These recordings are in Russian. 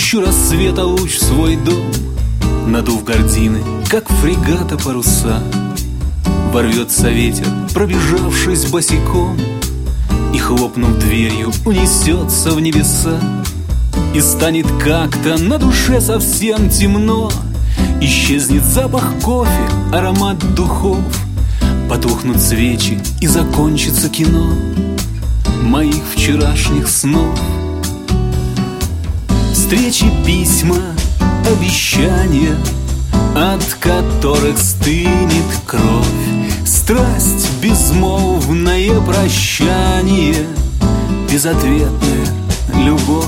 гущу рассвета луч в свой дом, надув гардины, как фрегата паруса. Ворвется ветер, пробежавшись босиком, и, хлопнув дверью, унесется в небеса. И станет как-то на душе совсем темно, исчезнет запах кофе, аромат духов, потухнут свечи и закончится кино моих вчерашних снов. Встречи, письма, обещания, от которых стынет кровь, страсть, безмолвное прощание, безответная любовь.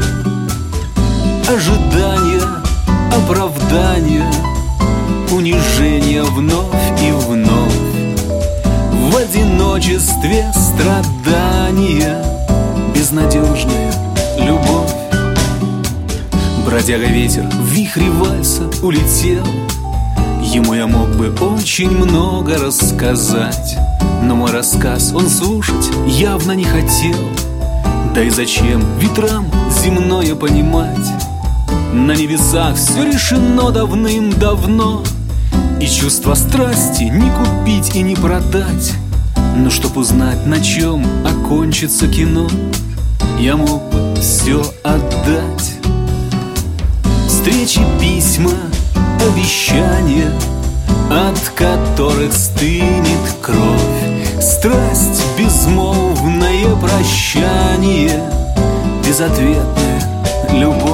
Ожидания, оправдания, унижение вновь и вновь, в одиночестве страдания, безнадежная любовь. Бродяга ветер в вихре вальса улетел, ему я мог бы очень много рассказать, но мой рассказ он слушать явно не хотел. Да и зачем ветрам земное понимать? На небесах все решено давным-давно, и чувство страсти не купить и не продать. Но чтоб узнать, на чем окончится кино, я мог бы все отдать. Встречи, письма, обещания, от которых стынет кровь, страсть, безмолвное прощание, безответная любовь.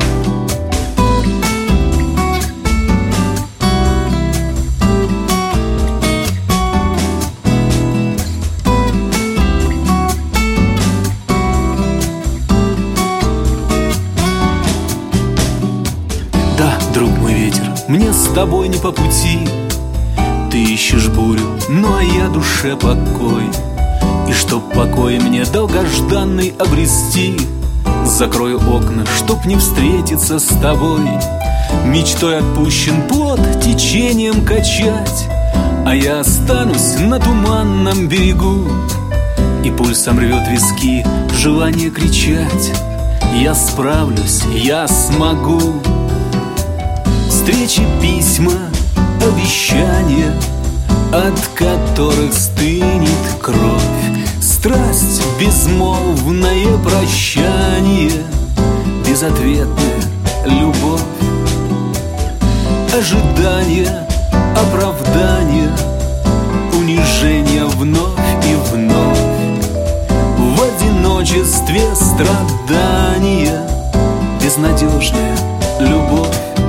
Друг мой ветер, мне с тобой не по пути. Ты ищешь бурю, ну а я душе покой. И чтоб покой мне долгожданный обрести, закрою окна, чтоб не встретиться с тобой. Мечтой отпущен плод течением качать, а я останусь на туманном берегу. И пульсом рвет виски желание кричать: я справлюсь, я смогу. Встречи, письма, обещания, от которых стынет кровь, страсть, безмолвное прощание, безответная любовь. Ожидания, оправдания, унижение вновь и вновь, в одиночестве страдания, безнадежная любовь.